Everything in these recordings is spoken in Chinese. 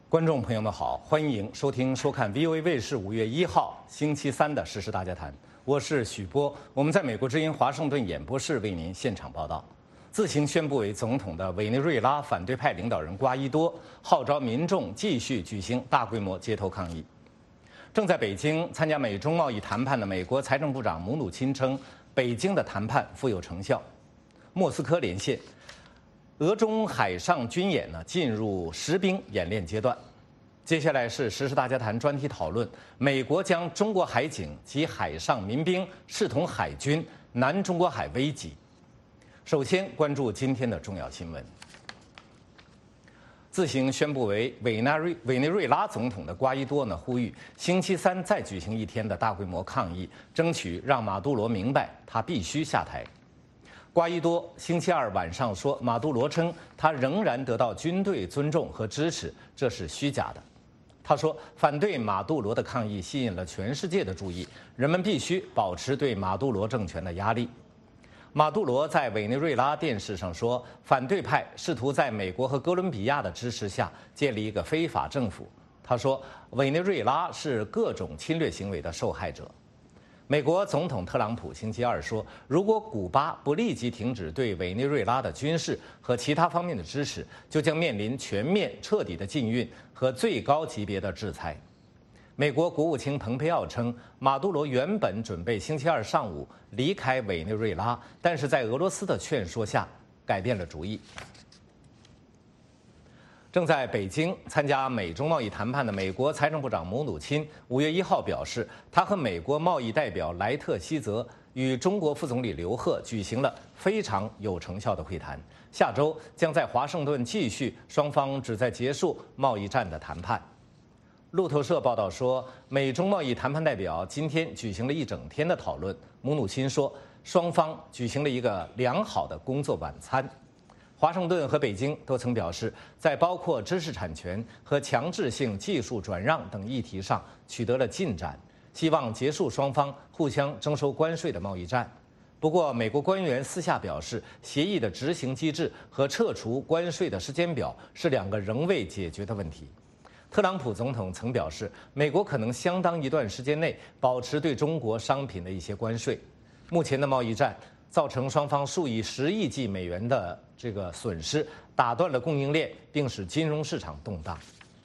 观众朋友们好，欢迎收听收看 VOA 卫视5月1号星期三的时事大家谈，我是许波，我们在美国之音华盛顿演播室为您现场报道。自行宣布为总统的委内瑞拉反对派领导人瓜伊多号召民众继续举行大规模街头抗议。正在北京参加美中贸易谈判的美国财政部长姆努钦称，北京的谈判富有成效。莫斯科连线。俄中海上军演进入实兵演练阶段。接下来是时事大家谈专题讨论：美国将中国海警及海上民兵视同海军，南中国海危急。首先关注今天的重要新闻。自行宣布为委内瑞拉总统的瓜伊多呼吁星期三再举行一天的大规模抗议，争取让马杜罗明白他必须下台。瓜伊多星期二晚上说，马杜罗称他仍然得到军队尊重和支持，这是虚假的。他说，反对马杜罗的抗议吸引了全世界的注意，人们必须保持对马杜罗政权的压力。马杜罗在委内瑞拉电视上说，反对派试图在美国和哥伦比亚的支持下建立一个非法政府。他说，委内瑞拉是各种侵略行为的受害者。美国总统特朗普星期二说，如果古巴不立即停止对委内瑞拉的军事和其他方面的支持，就将面临全面彻底的禁运和最高级别的制裁。美国国务卿蓬佩奥称，马杜罗原本准备星期二上午离开委内瑞拉，但是在俄罗斯的劝说下改变了主意。正在北京参加美中贸易谈判的美国财政部长姆努钦5月1号表示，他和美国贸易代表莱特希泽与中国副总理刘鹤举行了非常有成效的会谈，下周将在华盛顿继续双方旨在结束贸易战的谈判。路透社报道说，美中贸易谈判代表今天举行了一整天的讨论。姆努钦说，双方举行了一个良好的工作晚餐。华盛顿和北京都曾表示，在包括知识产权和强制性技术转让等议题上取得了进展，希望结束双方互相征收关税的贸易战。不过，美国官员私下表示，协议的执行机制和撤除关税的时间表是两个仍未解决的问题。特朗普总统曾表示，美国可能相当一段时间内保持对中国商品的一些关税。目前的贸易战造成双方数以10亿计美元的损失，打断了供应链，并使金融市场动荡。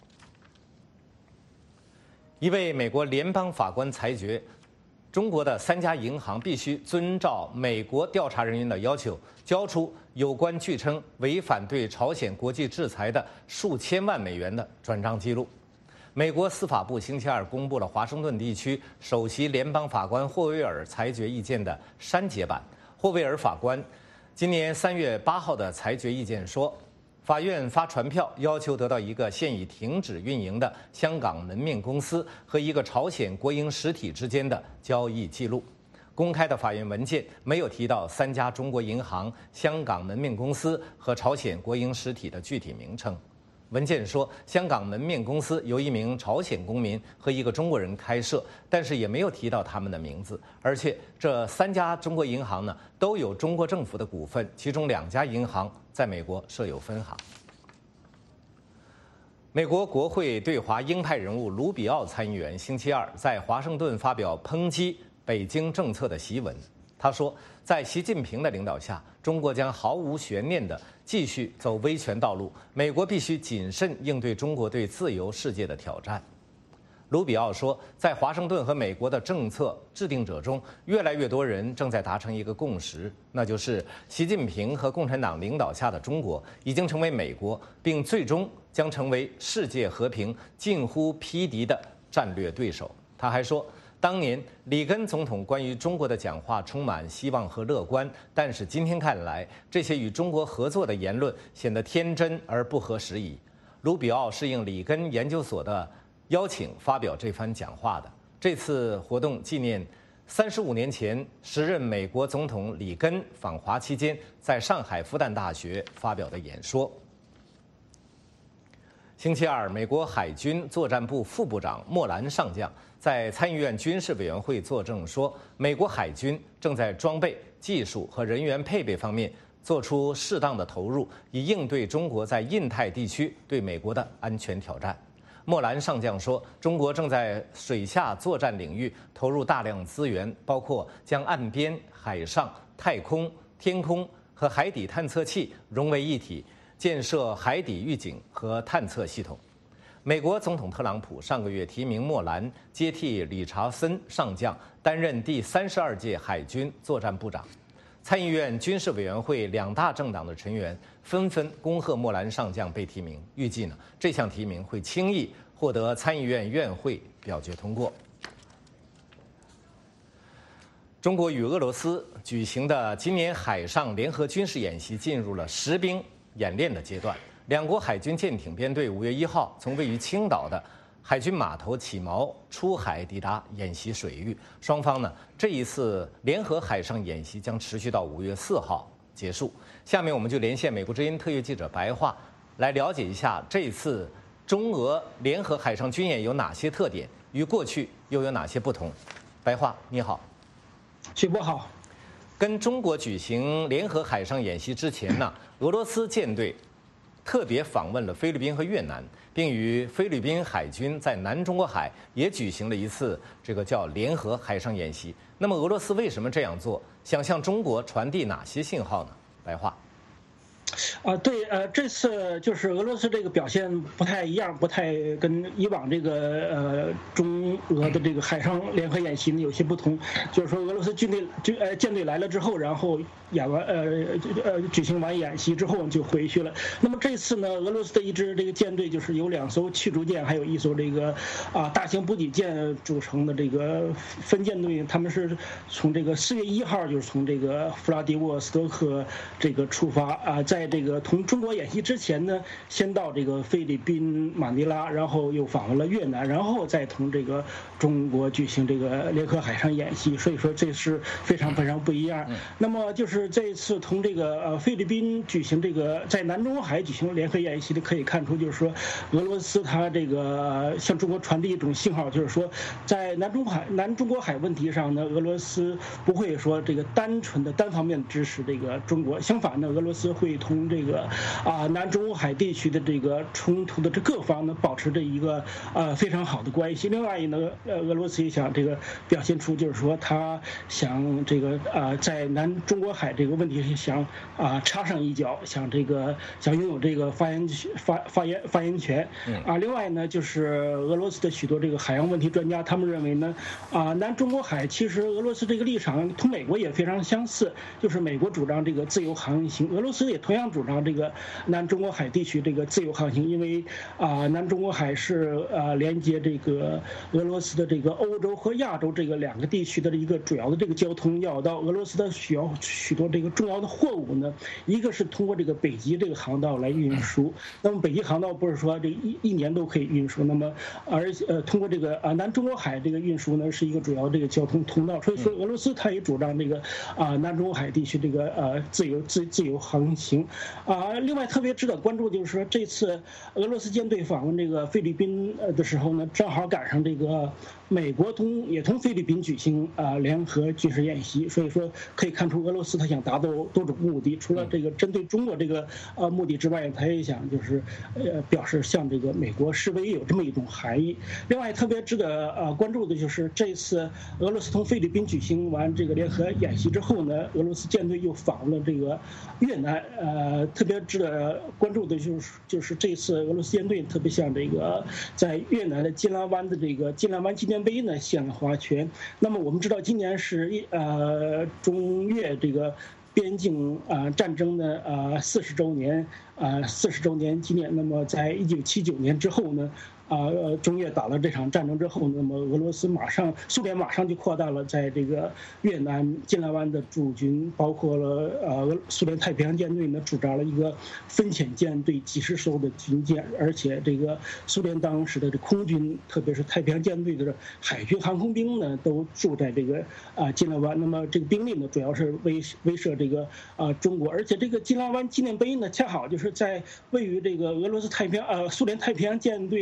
一位美国联邦法官裁决，中国的3家银行必须遵照美国调查人员的要求，交出有关据称违反对朝鲜国际制裁的数千万美元的转账记录。美国司法部星期二公布了华盛顿地区首席联邦法官霍威尔裁决意见的删节版。霍威尔法官今年3月8号的裁决意见说，法院发传票要求得到一个现已停止运营的香港门面公司和一个朝鲜国营实体之间的交易记录。公开的法院文件没有提到3家中国银行、香港门面公司和朝鲜国营实体的具体名称。文件说，香港门面公司由一名朝鲜公民和一个中国人开设，但是也没有提到他们的名字。而且这3家中国银行都有中国政府的股份，其中2家银行在美国设有分行。美国国会对华鹰派人物卢比奥参议员星期二在华盛顿发表抨击北京政策的檄文。他说，在习近平的领导下，中国将毫无悬念地继续走威权道路，美国必须谨慎应对中国对自由世界的挑战。卢比奥说，在华盛顿和美国的政策制定者中，越来越多人正在达成一个共识，那就是习近平和共产党领导下的中国已经成为美国，并最终将成为世界和平近乎匹敌的战略对手。他还说，当年里根总统关于中国的讲话充满希望和乐观，但是今天看来，这些与中国合作的言论显得天真而不合时宜。卢比奥是应里根研究所的邀请发表这番讲话的。这次活动纪念35年前时任美国总统里根访华期间在上海复旦大学发表的演说。星期二，美国海军作战部副部长莫兰上将在参议院军事委员会作证说，美国海军正在装备、技术和人员配备方面做出适当的投入，以应对中国在印太地区对美国的安全挑战。 莫兰上将说，中国正在水下作战领域投入大量资源，包括将岸边、海上、太空、天空和海底探测器融为一体，建设海底预警和探测系统。美国总统特朗普上个月提名莫兰接替理查森上将担任第32届海军作战部长。参议院军事委员会2大政党的成员纷纷恭贺莫兰上将被提名，预计这项提名会轻易获得参议院院会表决通过。中国与俄罗斯举行的今年海上联合军事演习进入了实兵演练的阶段，两国海军舰艇编队5月1号从位于青岛的海军码头起锚出海抵达演习水域，双方这一次联合海上演习将持续到5月4号结束。下面我们就连线美国之音特约记者白桦，来了解一下这次中俄联合海上军演有哪些特点，与过去又有哪些不同。白桦，你好。 徐波好。 跟中国举行联合海上演习之前俄罗斯舰队特别访问了菲律宾和越南，并与菲律宾海军在南中国海也举行了一次这个叫联合海上演习。那么俄罗斯为什么这样做？想向中国传递哪些信号呢？白桦。 对，这次就是俄罗斯这个表现不太一样，不太跟以往这个中俄的这个海上联合演习有些不同。就是说，俄罗斯舰队来了之后，然后举行完演习之后就回去了。那么这次呢，俄罗斯的一支这个舰队就是由2艘驱逐舰，还有1艘这个大型补给舰组成的这个分舰队，他们是从这个4月1号就是从这个弗拉迪沃斯托克这个出发在这个同中国演习之前呢，先到这个菲律宾马尼拉，然后又访问了越南，然后再同这个中国举行这个联合海上演习。所以说这是非常非常不一样。那么就是这一次同这个菲律宾举行这个在南中国海举行联合演习的，可以看出就是说俄罗斯它这个向中国传递一种信号，就是说在南中国海问题上呢，俄罗斯不会说这个单纯的单方面支持这个中国，相反呢，俄罗斯会同这个南中国海地区的这个冲突的这各方呢保持着一个非常好的关系。另外呢，俄罗斯也想这个表现出就是说他想这个在南中国海这个问题上想插上一脚，想拥有这个发言权另外呢，就是俄罗斯的许多这个海洋问题专家，他们认为呢南中国海其实俄罗斯这个立场同美国也非常相似，就是美国主张这个自由航行，俄罗斯也同样主张这个南中国海地区这个自由航行，因为南中国海是连接这个俄罗斯的这个欧洲和亚洲这个2个地区的一个主要的这个交通要道。俄罗斯的需要许多这个重要的货物呢，一个是通过这个北极这个航道来运输，那么北极航道不是说这一年都可以运输，那么通过这个南中国海这个运输呢是一个主要这个交通通道，所以说俄罗斯它也主张这个南中国海地区这个自由航行另外特别值得关注就是说，这次俄罗斯舰队访问这个菲律宾的时候呢，正好赶上这个美国也同菲律宾举行联合军事演习，所以说可以看出俄罗斯他想达到多种目的，除了这个针对中国这个目的之外，他也想就是表示向这个美国示威，有这么一种含义。另外特别值得关注的就是这次俄罗斯同菲律宾举行完这个联合演习之后呢，俄罗斯舰队又访问了这个越南特别值得关注的就是这次俄罗斯舰队特别向这个在越南的金兰湾的这个金兰湾纪念碑呢献了花圈。那么我们知道今年是中越这个边境战争的40周年纪念。那么在1979年之后呢，中越打了这场战争之后，那么苏联马上就扩大了在这个越南金兰湾的驻军，包括了苏联太平洋舰队呢驻扎了一个分遣舰队几十艘的军舰，而且这个苏联当时的这空军，特别是太平洋舰队的海军航空兵呢，都驻在这个金兰湾。那么这个兵力呢，主要是威慑这个中国，而且这个金兰湾纪念碑呢，恰好就是在位于这个苏联太平洋舰队这个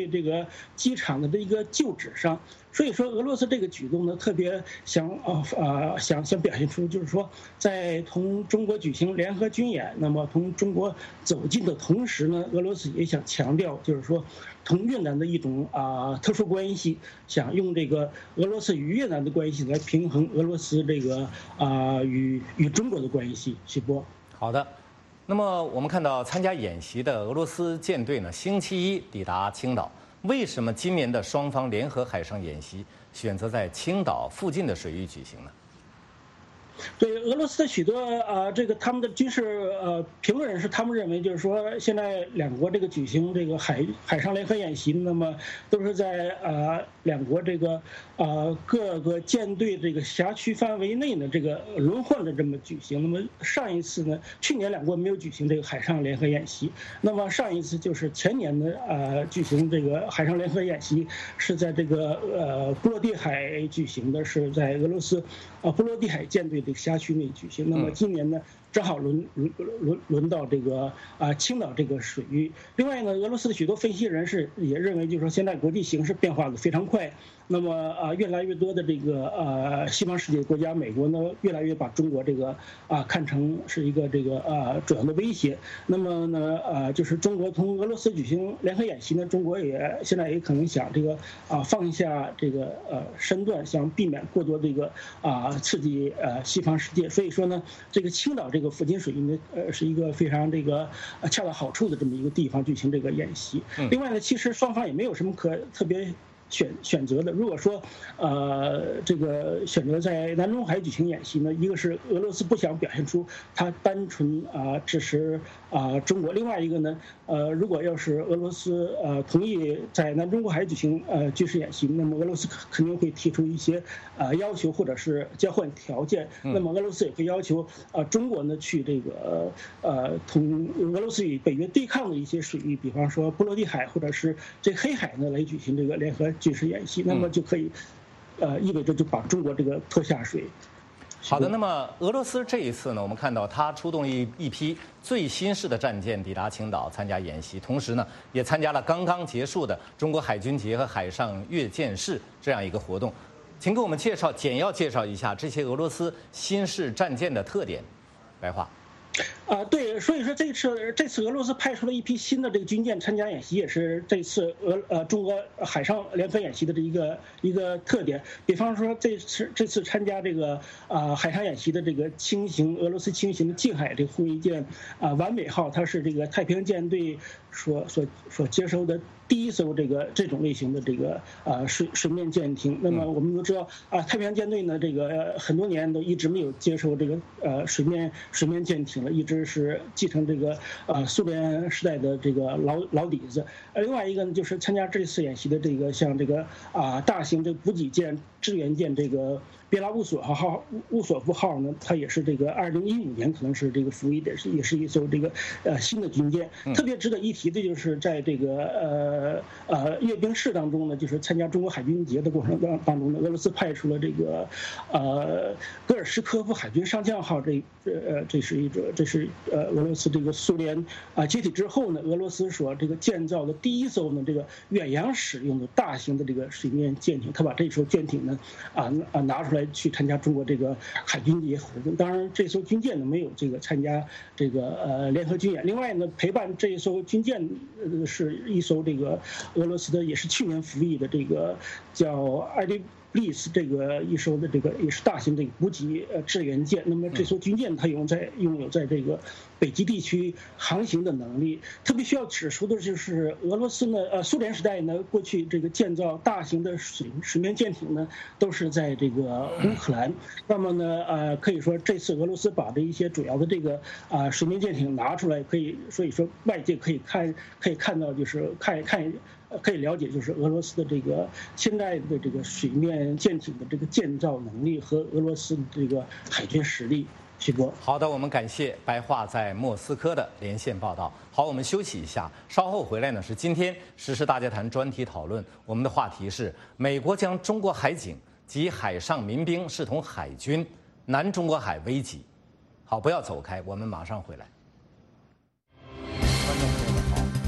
个机场的一个旧址上。所以说，俄罗斯这个举动呢，特别想表现出，就是说，在同中国举行联合军演，那么同中国走近的同时呢，俄罗斯也想强调，就是说，同越南的一种特殊关系，想用这个俄罗斯与越南的关系来平衡俄罗斯这个与中国的关系。徐波， 好的。那么我们看到参加演习的俄罗斯舰队呢，星期一抵达青岛。为什么今年的双方联合海上演习选择在青岛附近的水域举行呢？ 对俄罗斯的许多他们的军事评论人士，他们认为就是说，现在两国这个举行这个海上联合演习，那么都是在两国这个各个舰队这个辖区范围内呢这个轮换的这么举行。那么上一次呢，去年两国没有举行这个海上联合演习，那么上一次就是前年的举行这个海上联合演习是在这个波罗的海举行的，是在俄罗斯波罗的海舰队的辖区内举行。那么今年呢，正好轮到这个青岛这个水域。另外呢，俄罗斯的许多分析人士也认为，就是说现在国际形势变化的非常快，那么越来越多的这个西方世界国家，美国呢越来越把中国这个看成是一个这个主要的威胁。那么呢就是中国同俄罗斯举行联合演习呢，中国现在也可能想这个放下这个身段，想避免过多这个刺激西方世界。所以说呢，这个青岛这个附近水域呢是一个非常这个恰到好处的这么一个地方举行这个演习。另外呢，其实双方也没有什么特别选择的。如果说这个选择在南中海举行演习呢，一个是俄罗斯不想表现出它单纯支持中国，另外一个呢如果要是俄罗斯同意在南中国海举行军事演习，那么俄罗斯肯定会提出一些要求或者是交换条件。那么俄罗斯也会要求中国呢去这个同俄罗斯与北约对抗的一些水域，比方说波罗的海或者是这黑海呢来举行这个联合军事演习，那么就可以意味着就把中国这个拖下水。 好的，那么俄罗斯这一次呢，我们看到它出动一批最新式的战舰抵达青岛参加演习，同时呢，也参加了刚刚结束的中国海军节和海上阅舰式这样一个活动。请给我们简要介绍一下这些俄罗斯新式战舰的特点。白话。 对，所以说这次俄罗斯派出了一批新的这个军舰参加演习，也是这次中俄海上联合演习的这一个特点。比方说这次参加这个海上演习的这个俄罗斯轻型的近海这个护卫舰完美号，它是这个太平洋舰队所接收的第一艘这种类型的这个水面舰艇。那么我们都知道太平洋舰队呢，这个很多年都一直没有接收这个水面舰艇了，一直是继承这个苏联时代的这个老底子。另外一个呢，就是参加这次演习的这个像这个大型这补给舰、支援舰这个别拉乌索夫号呢，它也是这个2015年可能是这个服役的，也是一艘这个新的军舰。特别值得一提的就是在这个阅兵式当中呢，就是参加中国海军节的过程当中呢，俄罗斯派出了这个戈尔什科夫海军上将号，这是俄罗斯这个苏联解体之后呢，俄罗斯所这个建造的第一艘呢这个远洋使用的大型的这个水面舰艇，他把这艘舰艇呢拿出来去参加中国这个海军节活动。当然，这艘军舰呢没有这个参加这个联合军演。另外呢，陪伴这一艘军舰是一艘这个俄罗斯的，也是去年服役的这个叫艾利利斯这个一艘的这个也是大型的补给支援舰。那么这艘军舰它拥有在这个北极地区航行的能力。特别需要指出的就是俄罗斯呢，苏联时代呢，过去这个建造大型的水面舰艇呢，都是在这个乌克兰。那么呢，可以说这次俄罗斯把这一些主要的这个水面舰艇拿出来，所以说外界可以看到，就是可以了解，就是俄罗斯的这个现在的这个水面舰艇的这个建造能力和俄罗斯的这个海军实力。徐波， 好的，我们感谢白桦在莫斯科的连线报道。好，我们休息一下，稍后回来呢是今天时事大家谈专题讨论，我们的话题是美国将中国海警及海上民兵视同海军，南中国海危急。好，不要走开，我们马上回来。观众朋友们好，欢迎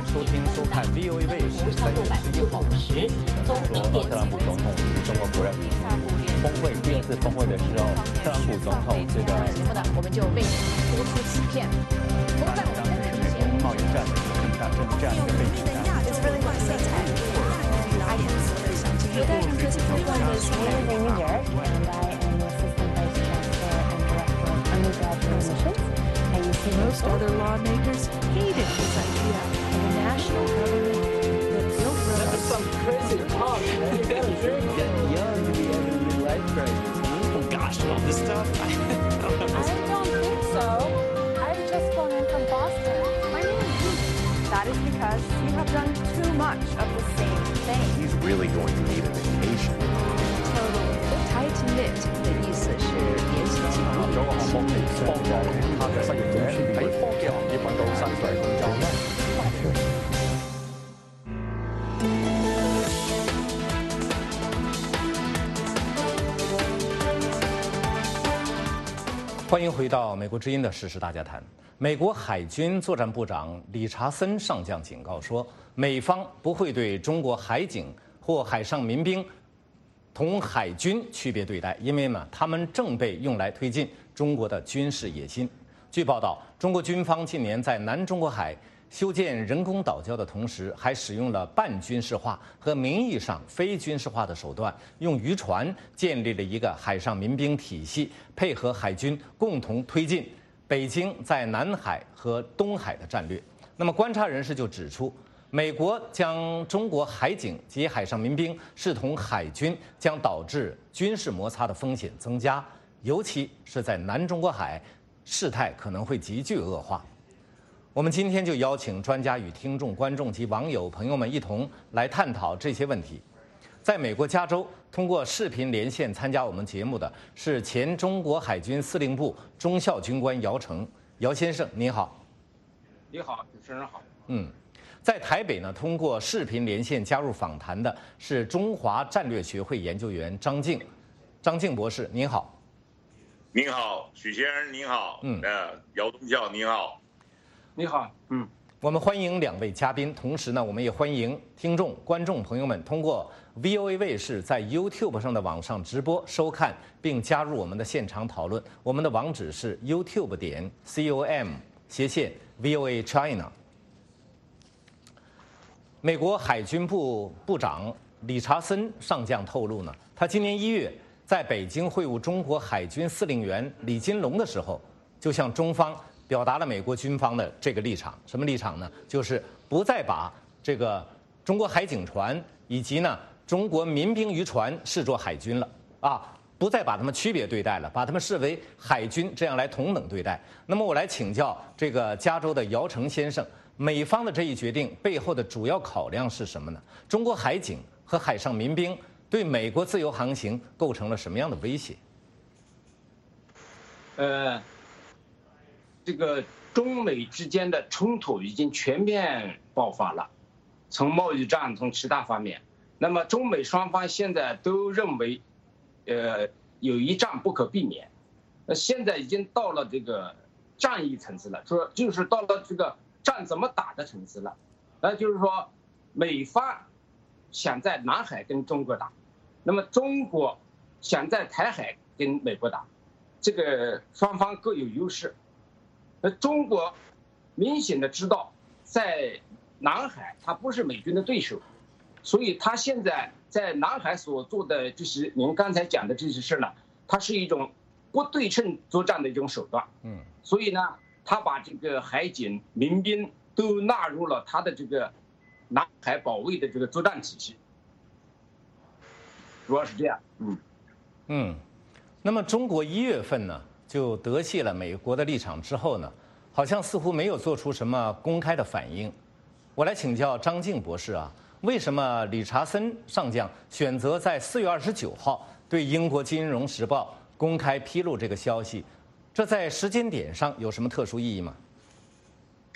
收听收看 VOA 卫视3月11号。 说特朗普总统与中国不认峰会第2次峰会的时候，特朗普总统这个节目呢，我们就为您播出此片。 当时是美国贸易战的一个这样一个背景下。 Most other lawmakers hated this idea of a national government that built roads. That's some crazy talk, man. You gotta drink. Get young to be able to do life crisis. Oh gosh, all this stuff. I don't think so. I've just flown in from Boston. My name is Ruth. That is because you have done too much of the same thing. He's really going to need a vacation. Tight-knit 的意思是连续紧密。 咗個項目嚟幫助其他嘅失業者喺科技行業揾到薪水工作。 欢迎回到美国之音的时事大家谈。美国海军作战部长理查森上将警告说，美方不会对中国海警或海上民兵同海军区别对待，因为呢，他们正被用来推进中国的军事野心。据报道，中国军方近年在南中国海修建人工岛礁的同时，还使用了半军事化和名义上非军事化的手段，用渔船建立了一个海上民兵体系，配合海军共同推进北京在南海和东海的战略。那么，观察人士就指出，美国将中国海警及海上民兵视同海军，将导致军事摩擦的风险增加，尤其是在南中国海，事态可能会急剧恶化。我们今天就邀请专家与听众、观众及网友朋友们一同来探讨这些问题。在美国加州，通过视频连线参加我们节目的是前中国海军司令部中校军官姚成。姚先生，您好。 你好，主持人好。 在台北呢，通过视频连线加入访谈的是中华战略学会研究员张静。张静博士，您好。 您好，许先生，您好。姚东校，您好。 你好。 我们欢迎2位嘉宾，同时呢，我们也欢迎听众、观众朋友们通过 VOA 卫视在 YouTube 上的网上直播收看，并加入我们的现场讨论。我们的网址是 YouTube.com/VOA China。美国海军部部长理查森上将透露呢，他今年1月在北京会晤中国海军司令员李金龙的时候，就向中方表达了美国军方的这个立场。什么立场呢？就是不再把这个中国海警船以及呢中国民兵渔船视作海军了不再把他们区别对待了，把他们视为海军，这样来同等对待。那么我来请教这个加州的姚成先生，美方的这一决定背后的主要考量是什么呢？中国海警和海上民兵对美国自由航行构成了什么样的威胁？ 这个中美之间的冲突已经全面爆发了，从贸易战，从其他方面。那么中美双方现在都认为，有一战不可避免。现在已经到了这个战役层次了，就是到了这个战怎么打的层次了。那就是说，美方想在南海跟中国打，那么中国想在台海跟美国打，这个双方各有优势。中国明显的知道，在南海它不是美军的对手，所以他现在在南海所做的就是您刚才讲的这些事呢，它是一种不对称作战的一种手段。所以呢，他把这个海警、民兵都纳入了他的这个南海保卫的这个作战体系，主要是这样。 那么中国1月份呢，就得悉了美国的立场之后呢，好像似乎没有做出什么公开的反应。我来请教张静博士为什么理查森上将选择在4月29号对英国《金融时报》公开披露这个消息？这在时间点上有什么特殊意义吗？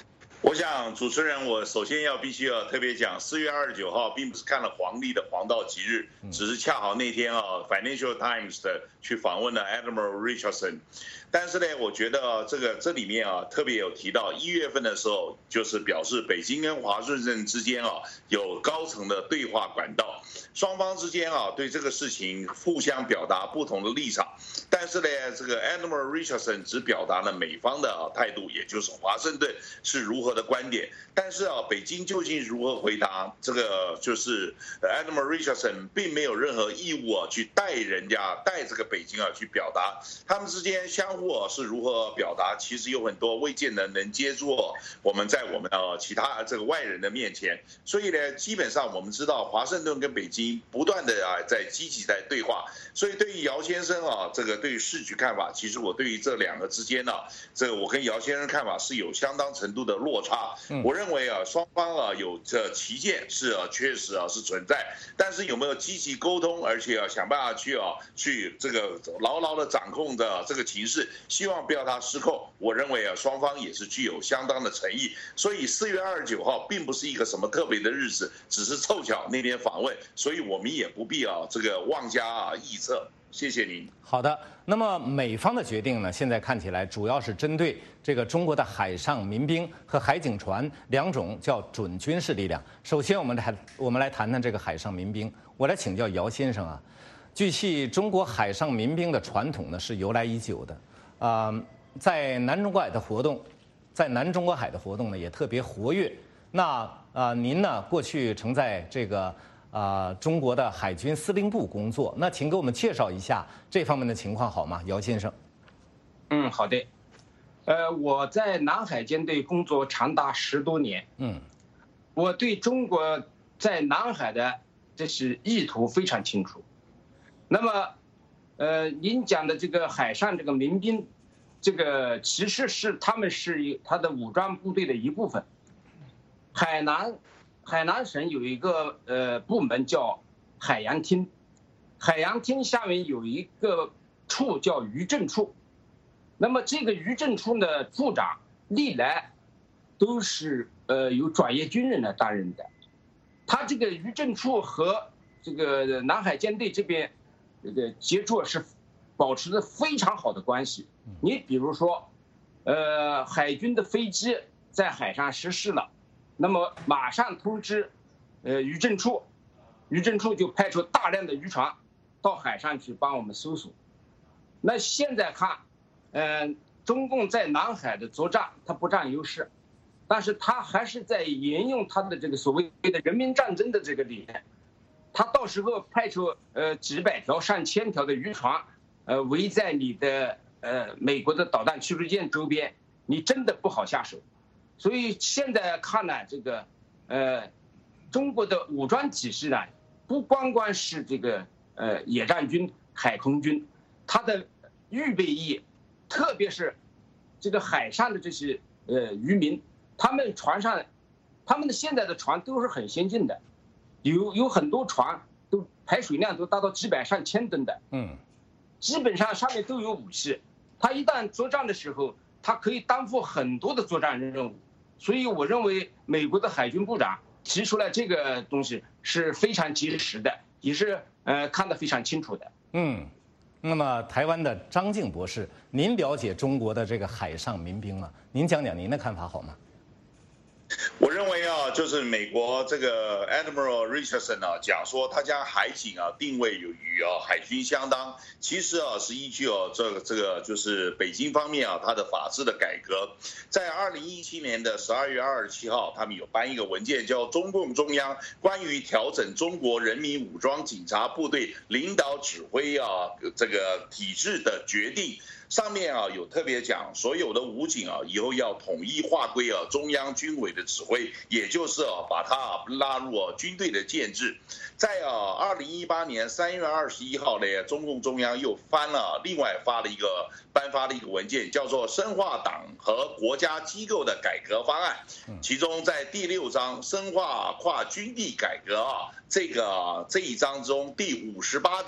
我想主持人，我首先必须特别讲，4月29号并不是看了皇帝的黄道吉日，只是恰好那天Financial Times 的去访问了 Admiral Richardson。但是呢，我觉得这里面特别有提到1月份的时候，就是表示北京跟华盛顿之间有高层的对话管道，双方之间对这个事情互相表达不同的立场。但是呢，这个 Admiral Richardson 只表达了美方的态度，也就是华盛顿是如何的观点。但是北京究竟如何回答，这个就是 Admiral Richardson 并没有任何义务去带这个北京去表达，他们之间相互是如何表达，其实有很多未见得能接住我们在我们其他这个外人的面前。所以呢，基本上我们知道华盛顿跟北京不断的在积极在对话。所以对于姚先生这个对于时局看法，其实我对于这两个之间这个我跟姚先生看法是有相当程度的落差。我认为双方有这旗舰是确实是存在，但是有没有积极沟通，而且想办法去这个牢牢的掌控的这个情势，希望不要它失控。我认为双方也是具有相当的诚意。所以4月29号并不是一个什么特别的日子，只是凑巧那边访问，所以我们也不必这个妄加臆测。谢谢您。 好的，那么美方的决定呢，现在看起来主要是针对这个中国的海上民兵和海警船两种叫准军事力量。首先，我们来谈谈这个海上民兵。我来请教姚先生据悉，中国海上民兵的传统呢是由来已久的，在南中国海的活动呢也特别活跃。那您呢过去曾在这个中国的海军司令部工作，那请给我们介绍一下这方面的情况好吗，姚先生？ 好的。我在南海舰队工作长达10多年。我对中国在南海的这是意图非常清楚。那么，您讲的这个海上这个民兵，这个其实是他们是他的武装部队的一部分。海南省有一个部门叫海洋厅，海洋厅下面有一个处叫渔政处。那么这个渔政处的处长历来都是由专业军人来担任的。他这个渔政处和这个南海舰队这边这个接触是保持着非常好的关系。你比如说，海军的飞机在海上失事了，那么马上通知渔政处，渔政处就派出大量的渔船到海上去帮我们搜索。那现在看，中共在南海的作战，它不占优势，但是它还是在沿用它的这个所谓的人民战争的这个理念。它到时候派出几百条、上千条的渔船，围在你的美国的导弹驱逐舰周边，你真的不好下手。所以现在看呢，这个中国的武装体系呢，不光是这个野战军、海空军，它的预备役，特别是这个海上的这些渔民，他们船上，他们的现在的船都是很先进的，有很多船都排水量都达到几百上千吨的，基本上上面都有武器，他一旦作战的时候，他可以担负很多的作战任务。所以我认为美国的海军部长提出来这个东西是非常及时的，也是看得非常清楚的。 那么台湾的张静博士，您了解中国的这个海上民兵吗？您讲讲您的看法好吗？ 我认为就是美国这个 Admiral Richardson 讲说他将海警定位与海军相当，其实是依据这个就是北京方面他的法制的改革，在2017年的12月27号，他们有颁一个文件叫《中共中央关于调整中国人民武装警察部队领导指挥这个体制的决定》。上面有特别讲，所有的武警以后要统一划归中央军委的指挥，也就是把它拉入军队的建制。在2018年3月21号呢，中共中央又另外颁发了一个文件，叫做《深化党和国家机构的改革方案》，其中在第6章深化跨军地改革这一章中第58点。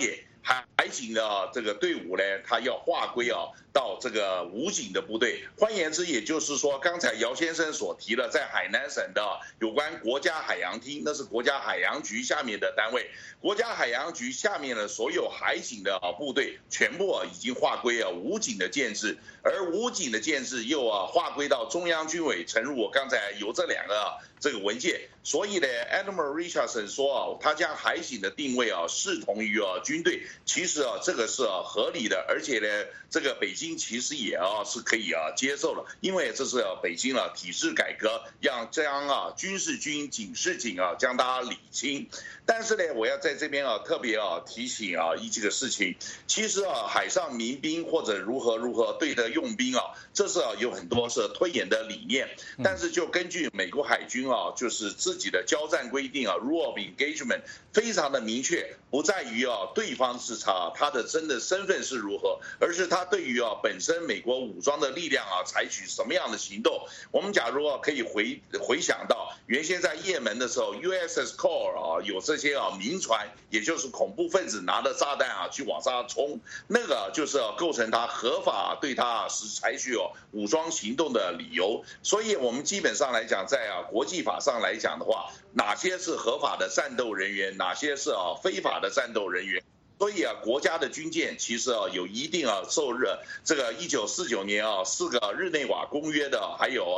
海警的这个队伍呢，它要划归到这个武警的部队。换言之，也就是说，刚才姚先生所提的，在海南省的有关国家海洋厅，那是国家海洋局下面的单位。国家海洋局下面的所有海警的部队，全部已经划归武警的建制，而武警的建制又划归到中央军委。诚如我刚才有这两个这个文件，所以呢 ，Admiral Richardson 说他将海警的定位视同于军队，其实这个是合理的，而且呢，这个北京其实也是可以接受的，因为这是北京体制改革，将军是军、警是警将它理清。但是呢，我要在这边特别提醒这个事情，其实海上民兵或者如何对待用兵这是有很多是推演的理念，但是就根据美国海军就是自己的交战规定rule of engagement 非常的明确，不在于对方是他的真的身份是如何，而是他对于本身美国武装的力量采取什么样的行动。我们假如可以回想到原先在也门的时候 USS Cole 有这些民船，也就是恐怖分子拿着炸弹去往上冲，那个就是构成他合法对他采取武装行动的理由。所以我们基本上来讲，在国际法上来讲的话，哪些是合法的战斗人员，哪些是非法的战斗人员。所以国家的军舰其实有一定受这个1949年4个日内瓦公约的，还有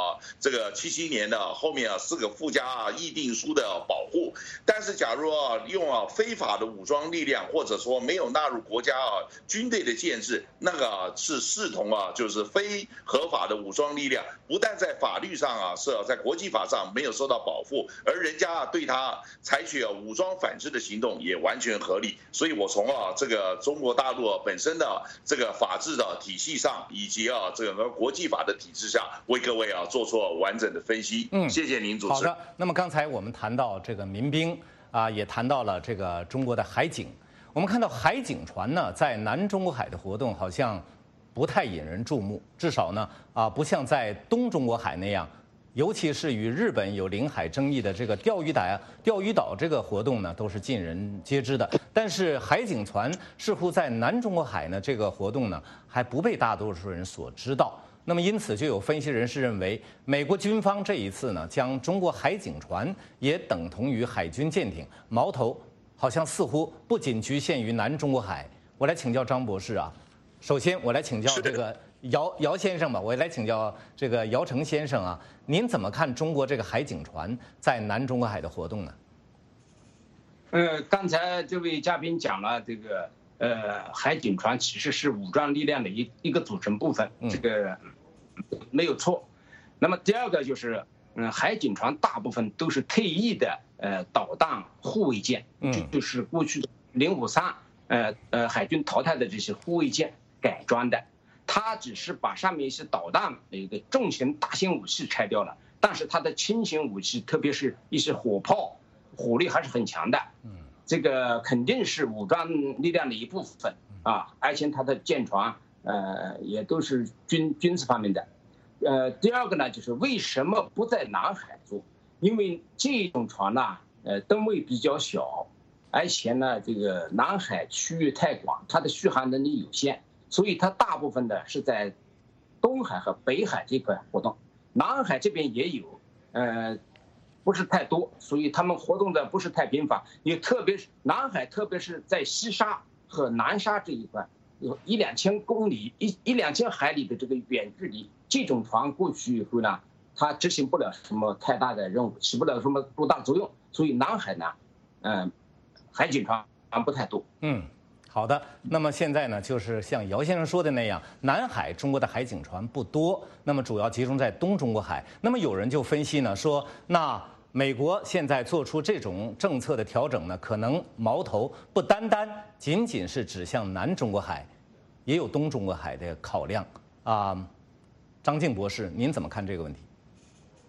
1977年的后面4个附加议定书的保护。但是假如用非法的武装力量，或者说没有纳入国家军队的建制，那个是视同就是非合法的武装力量，不但在法律上是在国际法上没有受到保护，而人家对他采取武装反制的行动也完全合理。所以我从这个中国大陆本身的这个法治的体系上，以及这个国际法的体制下，为各位做出完整的分析。谢谢您主持人。 好的，那么刚才我们谈到这个民兵也谈到了这个中国的海警。我们看到海警船呢在南中国海的活动好像不太引人注目，至少呢不像在东中国海那样。尤其是与日本有领海争议的这个钓鱼岛这个活动呢，都是尽人皆知的。但是海警船似乎在南中国海呢，这个活动呢还不被大多数人所知道。那么因此就有分析人士认为，美国军方这一次呢，将中国海警船也等同于海军舰艇，矛头好像似乎不仅局限于南中国海。我来请教张博士首先我来请教这个姚先生吧，我来请教这个姚成先生您怎么看中国这个海警船在南中国海的活动呢？ 刚才这位嘉宾讲了这个海警船其实是武装力量的一个组成部分，这个没有错。那么第二个就是海警船大部分都是退役的导弹护卫舰，就是过去的053海军淘汰的这些护卫舰改装的。它只是把上面一些导弹一个重型大型武器拆掉了，但是它的轻型武器，特别是一些火炮，火力还是很强的。这个肯定是武装力量的一部分而且它的舰船也都是军事方面的。第二个呢，就是为什么不在南海做？因为这种船呢，吨位比较小，而且呢，这个南海区域太广，它的续航能力有限。所以它大部分的是在东海和北海这块活动，南海这边也有，不是太多，所以他们活动的不是太频繁。也特别是南海，特别是在西沙和南沙这一块，有1-2千公里、1-2千海里的这个远距离，这种船过去以后呢，它执行不了什么太大的任务，起不了什么多大作用。所以南海呢，海警船不太多。 好的，那么现在呢，就是像姚先生说的那样，南海中国的海警船不多，那么主要集中在东中国海。那么有人就分析呢，说那美国现在做出这种政策的调整呢，可能矛头不单单仅仅是指向南中国海，也有东中国海的考量张静博士，您怎么看这个问题？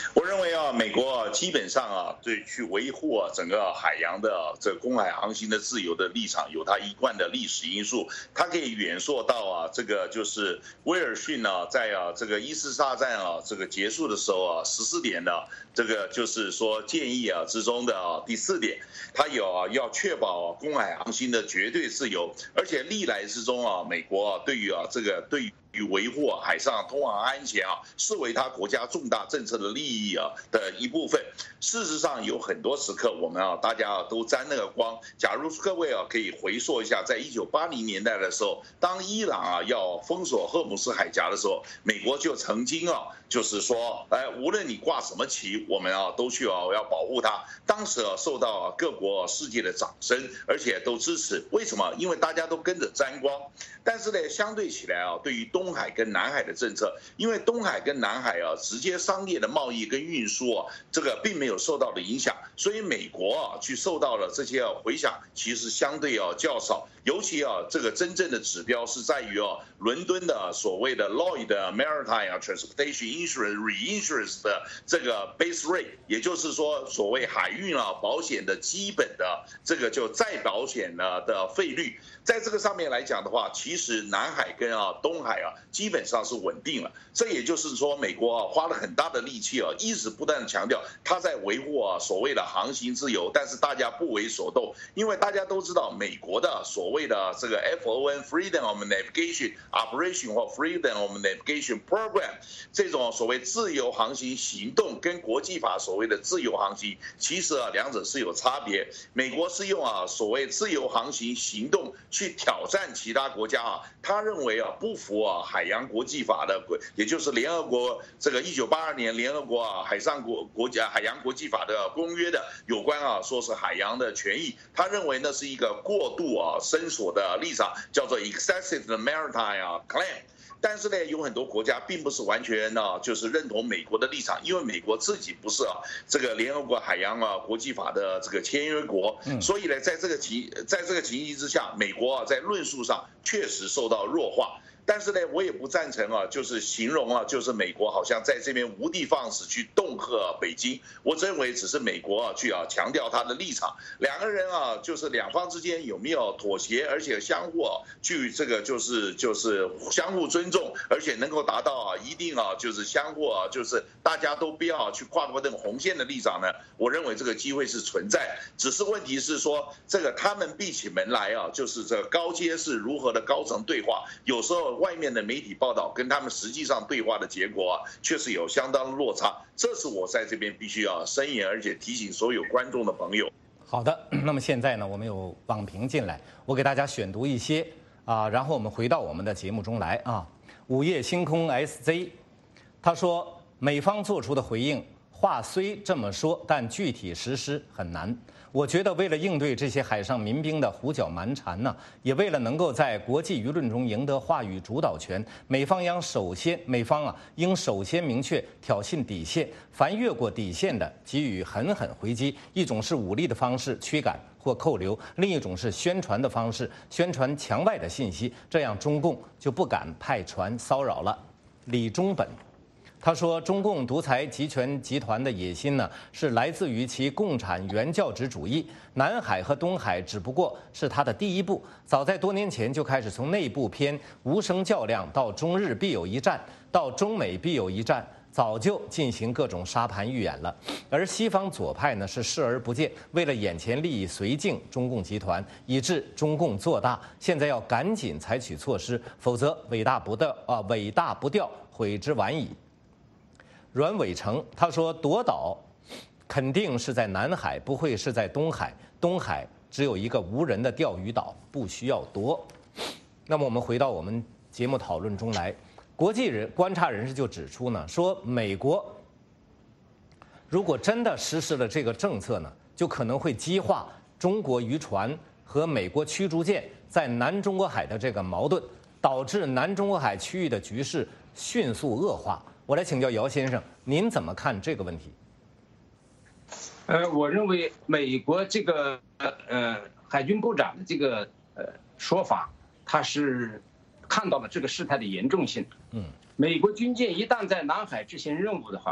我认为啊，美国啊，基本上啊，对去维护啊整个海洋的这个公海航行的自由的立场，有它一贯的历史因素。它可以远溯到啊，这个就是威尔逊呢，在啊这个一次大战啊这个结束的时候啊，14点的这个就是说建议啊之中的啊第4点，它有啊要确保公海航行的绝对自由，而且历来之中啊，美国啊对于啊这个对于维护海上通航安全啊，视为他国家重大政策的利益啊的一部分。事实上，有很多时刻我们啊，大家都沾那个光。假如各位啊可以回溯一下，在1980年代的时候，当伊朗啊要封锁荷姆斯海峡的时候，美国就曾经啊就是说，无论你挂什么旗，我们啊都去啊要保护它。当时啊受到啊各国世界的掌声，而且都支持。为什么？因为大家都跟着沾光。但是呢，相对起来啊，对于东海跟南海的政策，因为东海跟南海啊，直接商业的贸易跟运输啊，这个并没有受到的影响，所以美国啊，去受到了这些回响，其实相对啊较少。尤其啊，这个真正的指标是在于啊，伦敦的所谓的 Lloyd Maritime Transportation Insurance Reinsurance 的这个 base rate， 也就是说，所谓海运啊保险的基本的这个就再保险的费率，在这个上面来讲的话，其实南海跟东海啊基本上是稳定了。这也就是说，美国啊花了很大的力气啊，一直不断强调他在维护啊所谓的航行自由，但是大家不为所动，因为大家都知道美国的所谓的这个 FON Freedom of Navigation Operation 或 Freedom of Navigation Program 这种所谓自由航行行动跟国际法所谓的自由航行，其实啊两者是有差别。美国是用啊所谓自由航行行动去挑战其他国家啊，他认为啊不服啊海洋国际法的，也就是联合国这个1982年联合国啊海洋国际法的公约的有关啊说是海洋的权益，他认为那是一个过度啊伸索的立场，叫做 excessive maritime claim。但是呢，有很多国家并不是完全呢，就是认同美国的立场，因为美国自己不是这个联合国海洋国际法的这个签约国，所以呢，在这个情形之下，美国在论述上确实受到弱化。但是呢，我也不赞成就是形容就是美国好像在这边无的放矢去恫吓北京。我认为只是美国去强调他的立场，两个人就是两方之间有没有妥协，而且相互去这个就是相互尊重，而且能够达到一定就是相互就是大家都不要去跨过那个红线的立场呢？我认为这个机会是存在，只是问题是说这个他们闭起门来就是这个高阶是如何的高层对话，有时候外面的媒体报道跟他们实际上对话的结果确实有相当的落差，这是我在这边必须要声言，而且提醒所有观众的朋友。 好的，那么现在呢，我们有网评进来，我给大家选读一些然后我们回到我们的节目中来午夜星空 SZ， 他说美方做出的回应话虽这么说，但具体实施很难。我觉得为了应对这些海上民兵的胡搅蛮缠呢，也为了能够在国际舆论中赢得话语主导权，美方应首先明确挑衅底线，凡越过底线的给予狠狠回击。一种是武力的方式驱赶或扣留，另一种是宣传的方式，宣传墙外的信息，这样中共就不敢派船骚扰了。李忠本。他说，中共独裁集权集团的野心呢，是来自于其共产原教旨主义。南海和东海只不过是他的第一步，早在多年前就开始从内部篇无声较量到中日必有一战，到中美必有一战，早就进行各种沙盘预演了。而西方左派呢是视而不见，为了眼前利益绥靖中共集团，以致中共做大。现在要赶紧采取措施，否则伟大不掉，悔之晚矣。阮伟成他说，夺岛肯定是在南海，不会是在东海。东海只有一个无人的钓鱼岛，不需要夺。那么我们回到我们节目讨论中来，国际观察人士就指出呢，说美国如果真的实施了这个政策呢，就可能会激化中国渔船和美国驱逐舰在南中国海的这个矛盾，导致南中国海区域的局势迅速恶化。我来请教姚先生，您怎么看这个问题？ 我认为美国这个海军部长的这个说法，他是看到了这个事态的严重性。美国军舰一旦在南海执行任务的话，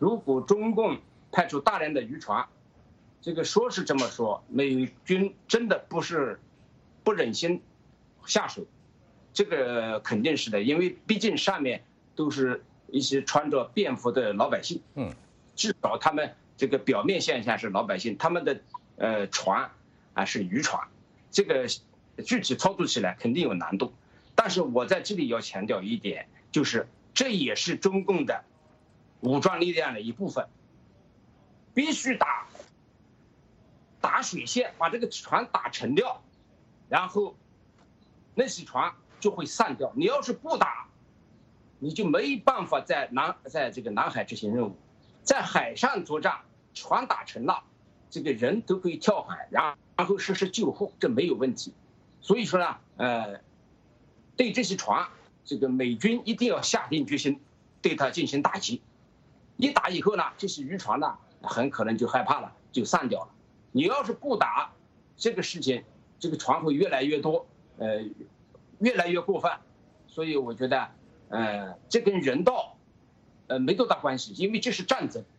如果中共派出大量的渔船，这个说是这么说，美军真的不忍心下手，这个肯定是的，因为毕竟上面都是一些穿着便服的老百姓，至少他们这个表面现象是老百姓，他们的船啊是渔船，这个具体操作起来肯定有难度。但是我在这里要强调一点，就是这也是中共的武装力量的一部分，必须打水线，把这个船打沉掉，然后那些船就会散掉。你要是不打，你就没办法在这个南海执行任务，在海上作战，船打沉了，这个人都可以跳海，然后实施救护，这没有问题。所以说呢，对这些船，这个美军一定要下定决心对它进行打击。一打以后呢，这些渔船呢很可能就害怕了，就散掉了。你要是不打，这个事情，这个船会越来越多，越来越过分。所以我觉得，这跟人道，没多大关系，因为这是战争。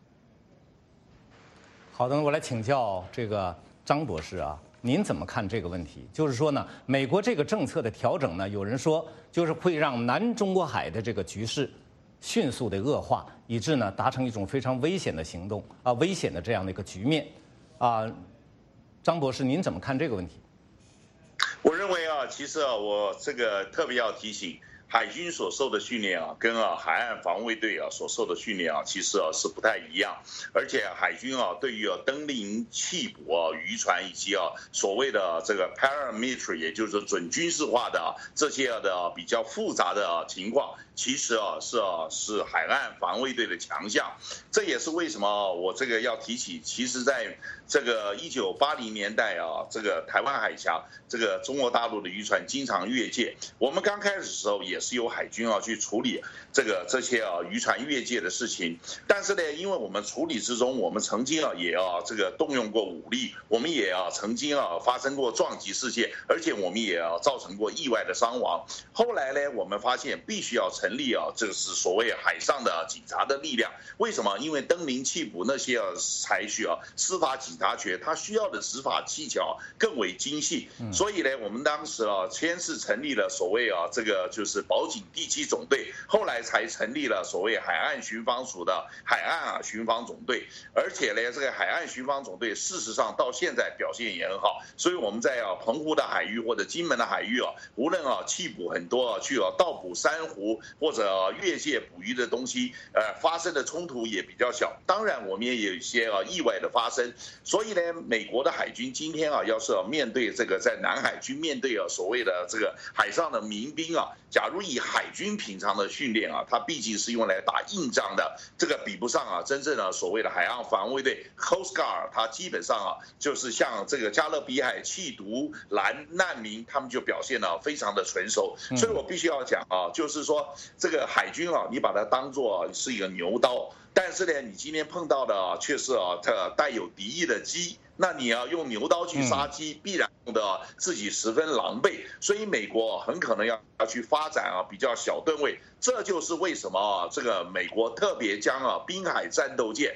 好的，我来请教这个张博士啊，您怎么看这个问题？就是说呢，美国这个政策的调整呢，有人说就是会让南中国海的这个局势迅速的恶化，以致呢达成一种非常危险的行动啊，危险的这样的一个局面啊。张博士，您怎么看这个问题？ 我认为啊，其实啊，我这个特别要提醒。海军所受的训练啊，跟海岸防卫队啊所受的训练啊，其实啊是不太一样。而且海军啊，对于登临弃捕渔船以及所谓的这个 paramilitary， 也就是准军事化的这些的比较复杂的情况，其实是海岸防卫队的强项。这也是为什么我这个要提起，其实在这个1980年代啊，这个台湾海峡，这个中国大陆的渔船经常越界。我们刚开始的时候也是由海军去处理这些渔船越界的事情。但是呢，因为我们处理之中，我们曾经也这个动用过武力，我们也曾经发生过撞击事件，而且我们也造成过意外的伤亡。后来呢，我们发现必须要成立这是所谓海上的警察的力量。为什么？因为登临弃捕那些采取司法警察权，它需要的执法技巧更为精细。所以呢，我们当时先是成立了所谓这个就是保警第7总队，后来才成立了所谓海岸巡防署的海岸巡防总队。而且呢，这个海岸巡防总队事实上到现在表现也很好。所以我们在澎湖的海域或者金门的海域无论弃捕很多去盗捕珊瑚或者越界捕鱼的东西，发生的冲突也比较小。当然，我们也有一些意外的发生。所以呢，美国的海军今天要是面对这个在南海去面对所谓的这个海上的民兵假如以海军平常的训练它毕竟是用来打硬仗的，这个比不上真正的所谓的海岸防卫队 Coast Guard， 它基本上就是像这个加勒比海弃毒难民，他们就表现得非常的纯熟。所以我必须要讲就是说这个海军你把它当作是一个牛刀，但是呢，你今天碰到的却是带有敌意的鸡，那你用牛刀去杀鸡，必然的自己十分狼狈。所以美国很可能要去发展比较小吨位。这就是为什么这个美国特别将滨海战斗舰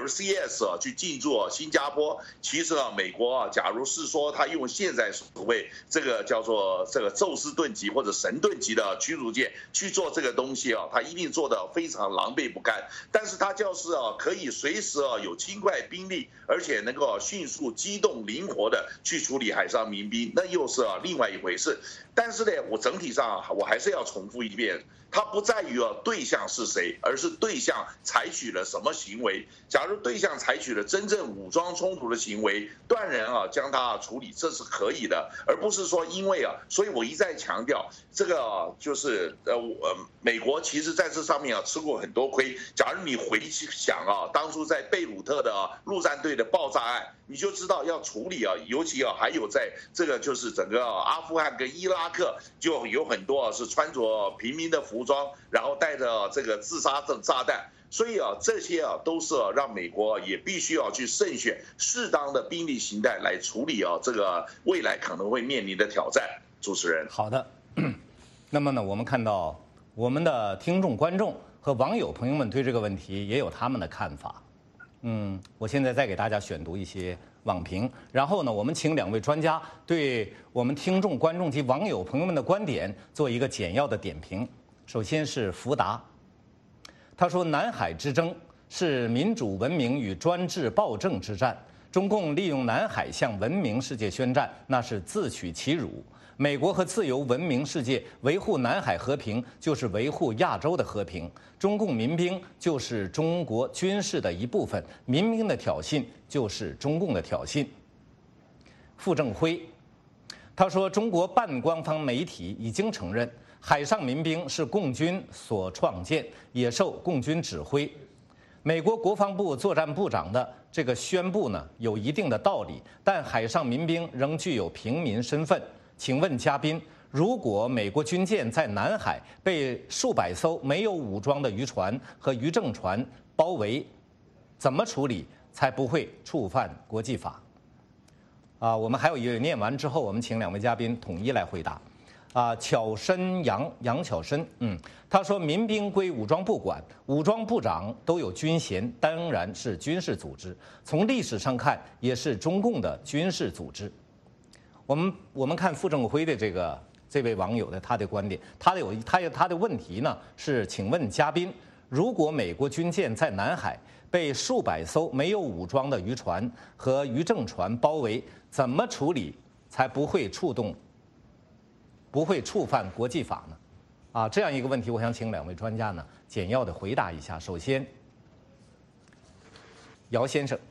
LCS 去进驻新加坡。其实美国假如是说他用现在所谓这个叫做这个宙斯盾级或者神盾级的驱逐舰去做这个东西他一定做得非常狼狈不堪。但是他就是可以随时有轻快兵力，而且能够迅速机动灵活的去处理海上民兵，那又是另外一回事。但是呢，我整体上我还是要重复一遍，它不在于对象是谁，而是对象采取了什么行为。假如对象采取了真正武装冲突的行为，断然将它处理，这是可以的，而不是说因为所以我一再强调，这个就是美国其实在这上面吃过很多亏。假如你回去想当初在贝鲁特的陆战队的爆炸案，你就知道要处理尤其还有在这个就是整个阿富汗跟伊拉克，就有很多是穿着平民的服装，然后带着这个自杀的炸弹。所以这些都是让美国也必须要去慎选适当的兵力形态来处理这个未来可能会面临的挑战。主持人， 好的。那么呢，我们看到我们的听众观众和网友朋友们对这个问题也有他们的看法。我现在再给大家选读一些网评，然后呢，我们请2位专家对我们听众、观众及网友朋友们的观点做一个简要的点评。首先是福达，他说：“南海之争是民主文明与专制暴政之战，中共利用南海向文明世界宣战，那是自取其辱。美国和自由文明世界维护南海和平，就是维护亚洲的和平。中共民兵就是中国军事的一部分，民兵的挑衅就是中共的挑衅。”傅政辉，他说：“中国半官方媒体已经承认，海上民兵是共军所创建，也受共军指挥。美国国防部作战部长的这个宣布呢，有一定的道理，但海上民兵仍具有平民身份。请问嘉宾，如果美国军舰在南海被数百艘没有武装的渔船和渔政船包围，怎么处理才不会触犯国际法？”我们还有一位念完之后，我们请2位嘉宾统一来回答。巧申杨巧申，他说：“民兵归武装部管，武装部长都有军衔，当然是军事组织。从历史上看，也是中共的军事组织。”我们看傅政辉的这位网友的他的观点，他的问题呢是：请问嘉宾，如果美国军舰在南海被数百艘没有武装的渔船和渔政船包围，怎么处理才不会触犯国际法呢？这样一个问题，我想请2位专家呢简要的回答一下。首先，姚先生，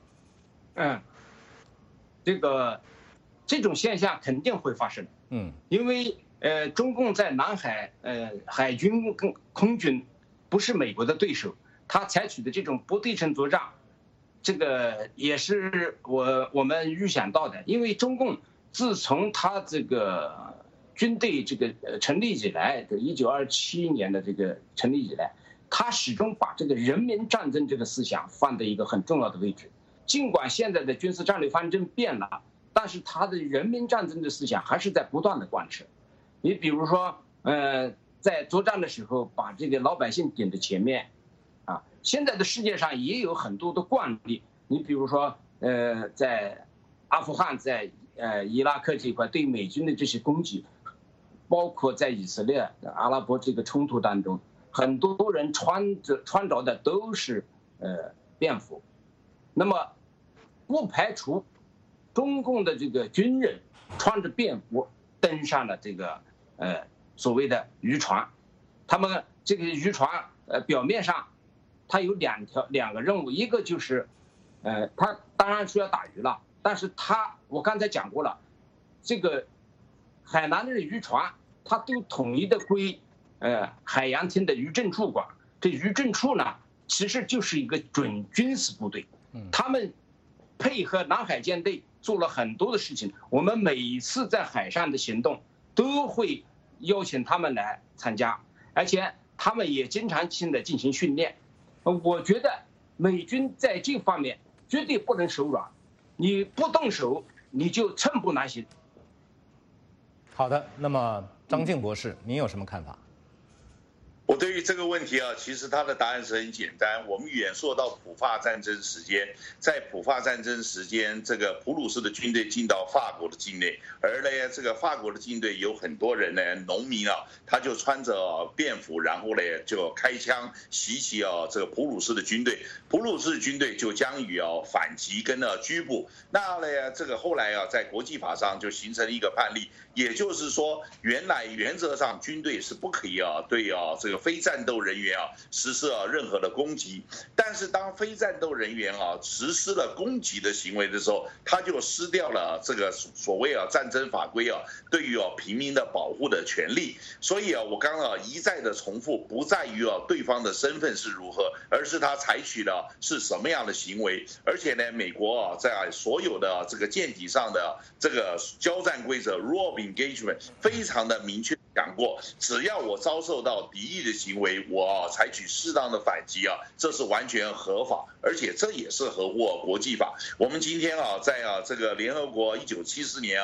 这种现象肯定会发生。因为中共在南海海军跟空军不是美国的对手，他采取的这种不对称作战，这个也是我们预想到的。因为中共自从他这个军队这个成立以来的1927年的这个成立以来，他始终把这个人民战争这个思想放在一个很重要的位置。尽管现在的军事战略方针变了，但是他的人民战争的思想还是在不断的贯彻。你比如说，在作战的时候把这个老百姓顶在前面，现在的世界上也有很多的惯例。你比如说，在阿富汗、在伊拉克这块对美军的这些攻击，包括在以色列、阿拉伯这个冲突当中，很多人穿着的都是便服，那么不排除中共的这个军人穿着便服登上了这个所谓的渔船。他们这个渔船表面上它有两个任务，一个就是他当然是要打鱼了，但是我刚才讲过了，这个海南的渔船它都统一的归海洋厅的渔政处管。这渔政处呢，其实就是一个准军事部队，他们配合南海舰队做了很多的事情。我们每一次在海上的行动都会邀请他们来参加，而且他们也经常性的进行训练。我觉得美军在这方面绝对不能手软，你不动手你就寸步难行。 好的，那么张静博士，您有什么看法？ 我对于这个问题其实它的答案是很简单。我们远溯到普法战争时间，在普法战争时间，这个普鲁士的军队进到法国的境内，而呢，这个法国的境队有很多人呢，农民他就穿着便服，然后呢就开枪袭击这个普鲁士的军队，普鲁士军队就将予反击跟拘捕。那呢，这个后来在国际法上就形成一个判例，也就是说，原则上军队是不可以对这个非战斗人员实施任何的攻击，但是当非战斗人员实施了攻击的行为的时候，他就失掉了这个所谓战争法规对于平民的保护的权利。所以我刚刚一再的重复，不在于对方的身份是如何，而是他采取的是什么样的行为。而且呢，美国在所有的这个舰体上的这个交战规则 rule of engagement 非常的明确。 讲过，只要我遭受到敌意的行为，我采取适当的反击啊，这是完全合法，而且这也是合乎国际法。我们今天啊，在这个联合国1974年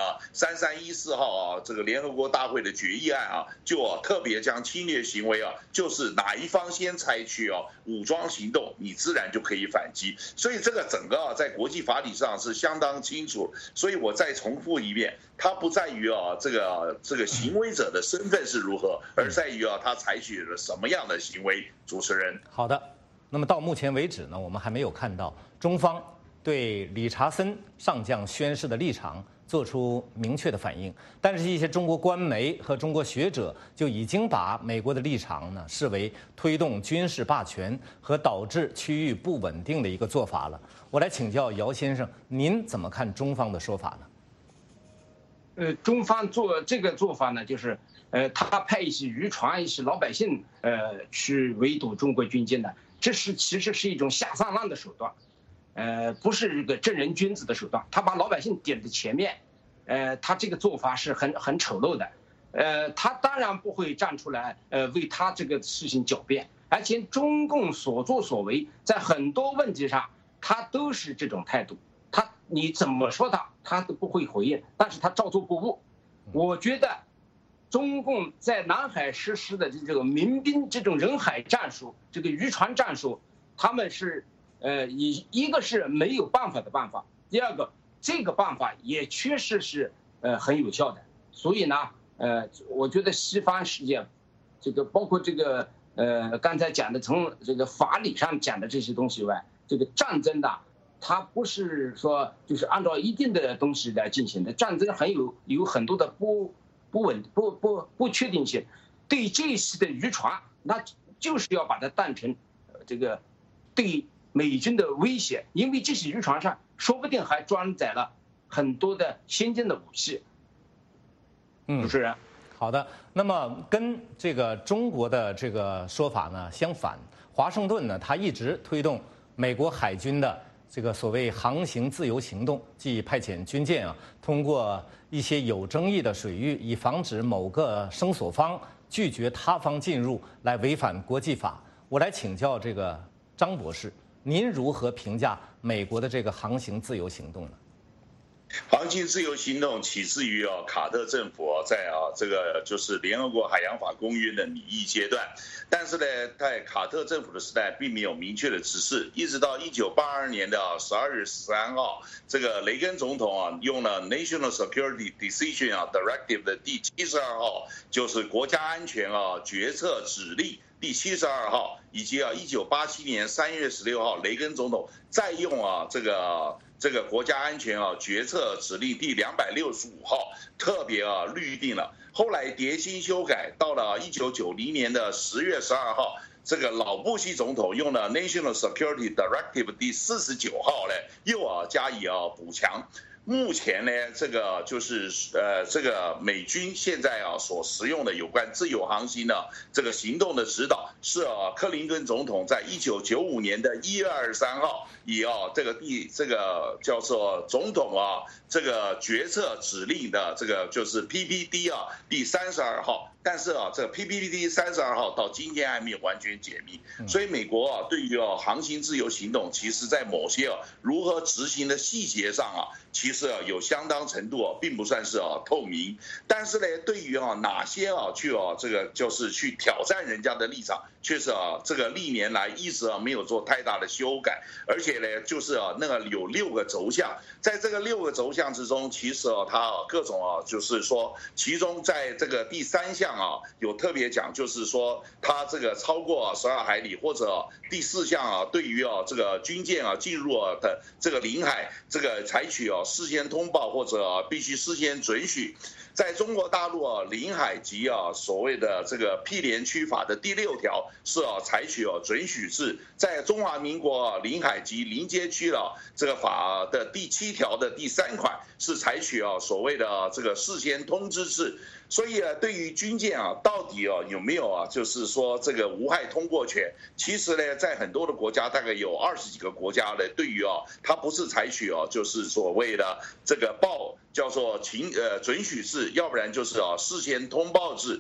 3314号这个联合国大会的决议案就特别将侵略行为就是哪一方先采取武装行动，你自然就可以反击。所以这个整个在国际法理上是相当清楚。所以我再重复一遍，它不在于这个行为者的身份是如何，而在于他采取了什么样的行为。主持人， 好的。那么到目前为止呢，我们还没有看到中方对理查森上将宣誓的立场做出明确的反应，但是一些中国官媒和中国学者就已经把美国的立场呢视为推动军事霸权和导致区域不稳定的一个做法了。我来请教姚先生，您怎么看中方的说法呢？ 中方做这个做法呢，就是他派一些渔船、一些老百姓去围堵中国军舰的，这其实是一种下三滥的手段。不是一个正人君子的手段，他把老百姓点在前面，他这个做法是很丑陋的，他当然不会站出来，为他这个事情狡辩，而且中共所作所为，在很多问题上，他都是这种态度，你怎么说他都不会回应，但是他照做不误。我觉得，中共在南海实施的这个民兵这种人海战术，这个渔船战术，他们是。一个是没有办法的办法，第二个这个办法也确实是很有效的，所以呢我觉得西方世界这个包括这个刚才讲的从这个法理上讲的这些东西外，这个战争呢它不是说就是按照一定的东西来进行的，战争有很多的不确定性，对这些的渔船那就是要把它当成这个对美军的威胁，因为这些渔船上说不定还装载了很多的先进的武器。主持人， 好的。那么跟这个中国的这个说法呢相反，华盛顿呢它一直推动美国海军的这个所谓航行自由行动，即派遣军舰通过一些有争议的水域，以防止某个声索方拒绝他方进入，来违反国际法。我来请教这个张博士。您如何评价美国的这个航行自由行动呢？ 航行自由行动起自于卡特政府在这个就是联合国海洋法公约的拟议阶段，但是呢，在卡特政府的时代并没有明确的指示，一直到1982年的12月13号，这个雷根总统用了 National Security Decision Directive 的第72号，就是国家安全决策指令。第72号，以及1987年3月16号，雷根总统再用这个国家安全决策指令第265号，特别律定了。后来迭新修改，到了1990年的10月12号，这个老布希总统用了 National Security Directive 第49号呢，又加以补强。目前呢，这个就是这个美军现在所使用的有关自由航行的这个行动的指导，是克林顿总统在1995年的1月23号以这个叫做总统这个决策指令的这个就是 PPD 第32号。但是这个 PPD 32号到今天还没有完全解密，所以美国对于航行自由行动，其实在某些如何执行的细节上其实有相当程度并不算是透明。但是呢，对于哪些去这个就是去挑战人家的立场，确实这个历年来一直没有做太大的修改，而且呢，就是那个有6个轴向，在这个6个轴向之中，其实它各种就是说，其中在这个第3项有特别讲，就是说它这个超过12海里，或者第4项对于这个军舰进入的这个领海，这个采取事先通报或者必须事先准许。在中国大陆领海及所谓的这个毗连区法的第6条是采取准许制，在中华民国领海及临街区这个法的第7条的第3款是采取所谓的这个事先通知制。所以对于军舰到底有没有就是说这个无害通过权，其实呢，在很多的国家，大概有20几个国家呢，对于它不是采取就是所谓的这个叫做准许制，要不然就是事先通报制。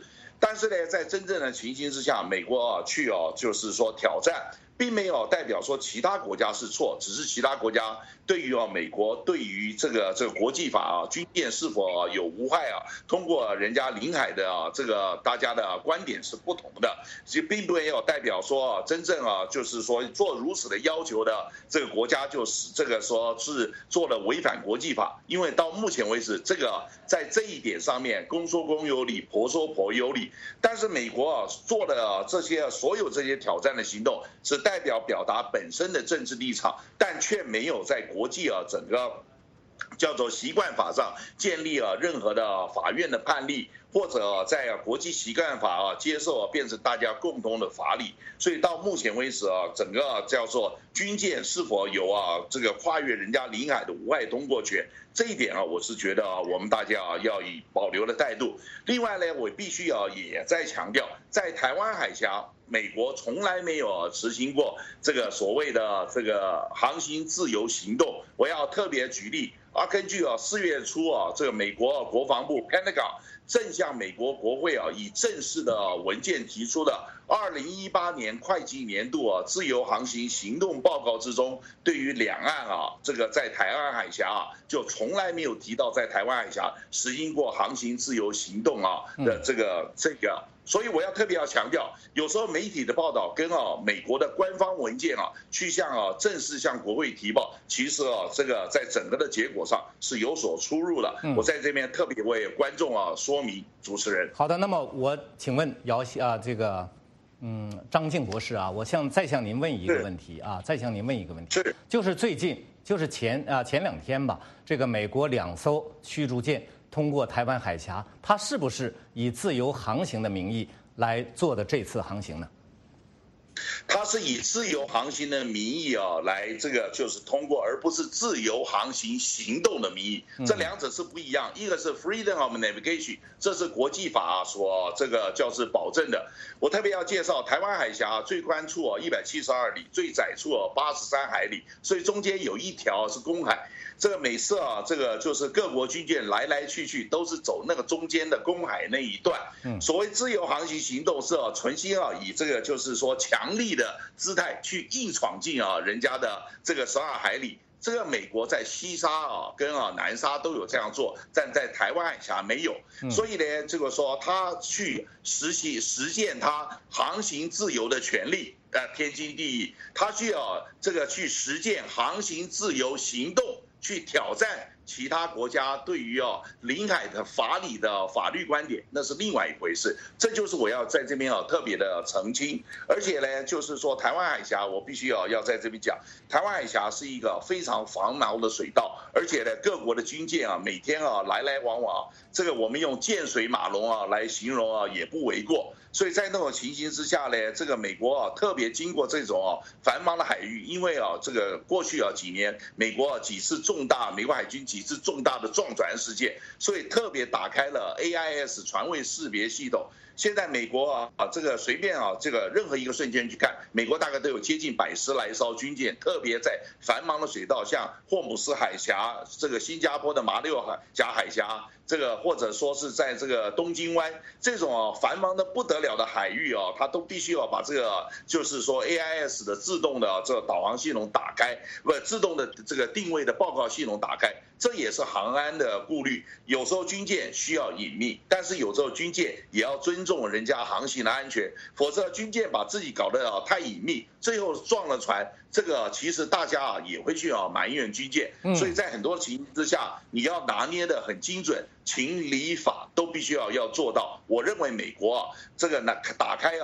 但是呢，在真正的情形之下，美国去就是说挑战，并没有代表说其他国家是错，只是其他国家对于美国对于这个国际法军舰是否有无害通过人家领海的这个大家的观点是不同的，并没有代表说真正就是说做如此的要求的这个国家就是这个说是做了违反国际法，因为到目前为止，这个在这一点上面公说公有理，婆说婆有理，但是美国做的这些所有这些挑战的行动是表达本身的政治立场，但却没有在国际整个叫做习惯法上建立任何的法院的判例，或者在国际习惯法接受变成大家共同的法理。所以到目前为止整个叫做军舰是否有这个跨越人家领海的无害通过权，这一点我是觉得我们大家要以保留的态度。另外呢，我必须也在强调，在台湾海峡，美国从来没有执行过这个所谓的这个航行自由行动。我要特别举例根据4月初这个美国国防部 Pentagon 正向美国国会以正式的文件提出的2018年会计年度自由航行行动报告之中，对于两岸这个在台湾海峡就从来没有提到在台湾海峡实行过航行自由行动的这个。所以我要特别强调，有时候媒体的报道跟美国的官方文件去正式向国会提报，其实这个在整个的结果上是有所出入的。我在这边特别为观众说明。主持人， 好的，那么我请问这个张静博士我再向您问一个问题是，就是最近就是前2天吧，这个美国2艘驱逐舰通过台湾海峡，它是不是以自由航行的名义来做的这次航行呢？ 它是以自由航行的名义来这个就是通过，而不是自由航行行动的名义，这两者是不一样。一个是 freedom of navigation， 这是国际法所这个叫是保证的。我特别要介绍，台湾海峡最宽处172里，最窄处83海里，所以中间有一条是公海。这个每次这个就是各国军舰来来去去都是走那个中间的公海那一段。所谓自由航行行动是存心以这个就是说强力的姿态去硬闯进人家的这个12海里。这个美国在西沙跟南沙都有这样做，但在台湾海峡没有。所以呢，这个说他去实践他航行自由的权利，天经地义。他需要这个去实践航行自由行动，去挑战其他国家对于领海的法理的法律观点，那是另外一回事。这就是我要在这边特别的澄清。而且呢，就是说台湾海峡，我必须要在这边讲，台湾海峡是一个非常繁忙的水道，而且呢，各国的军舰每天来来往往，这个我们用舰水马龙来形容也不为过。所以在那种情形之下呢，这个美国特别经过这种繁忙的海域，因为这个过去几年美国美国海军几次重大的撞船事件，所以特别打开了 AIS 船位识别系统。现在美国这个随便这个任何一个瞬间去看，美国大概都有接近110来艘军舰，特别在繁忙的水道，像霍姆斯海峡、这个新加坡的马六甲海峡，这个或者说是在这个东京湾这种繁忙的不得了的海域它都必须要把这个就是说 AIS 的自动的这个导航系统打开，自动的这个定位的报告系统打开。这也是航安的顾虑，有时候军舰需要隐秘，但是有时候军舰也要尊重人家航行的安全，否则军舰把自己搞得太隐秘，最后撞了船，这个其实大家也会去埋怨军舰。所以在很多情形之下，你要拿捏得很精准，情理法都必须要做到。我认为美国这个打开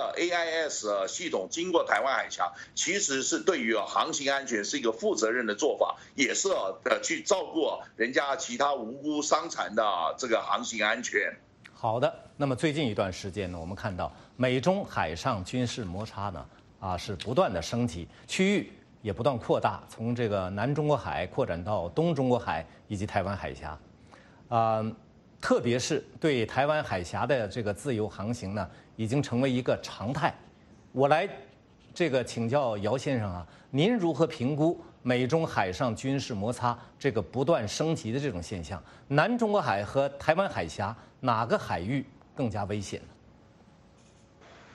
AIS 系统经过台湾海峡，其实是对于航行安全是一个负责任的做法，也是去照顾人家其他无辜伤残的这个航行安全。 好的，那么最近一段时间呢，我们看到美中海上军事摩擦呢是不断的升级，区域也不断扩大，从这个南中国海扩展到东中国海以及台湾海峡，特别是对台湾海峡的这个自由航行呢，已经成为一个常态。我来这个请教姚先生您如何评估美中海上军事摩擦这个不断升级的这种现象？南中国海和台湾海峡哪个海域更加危险呢？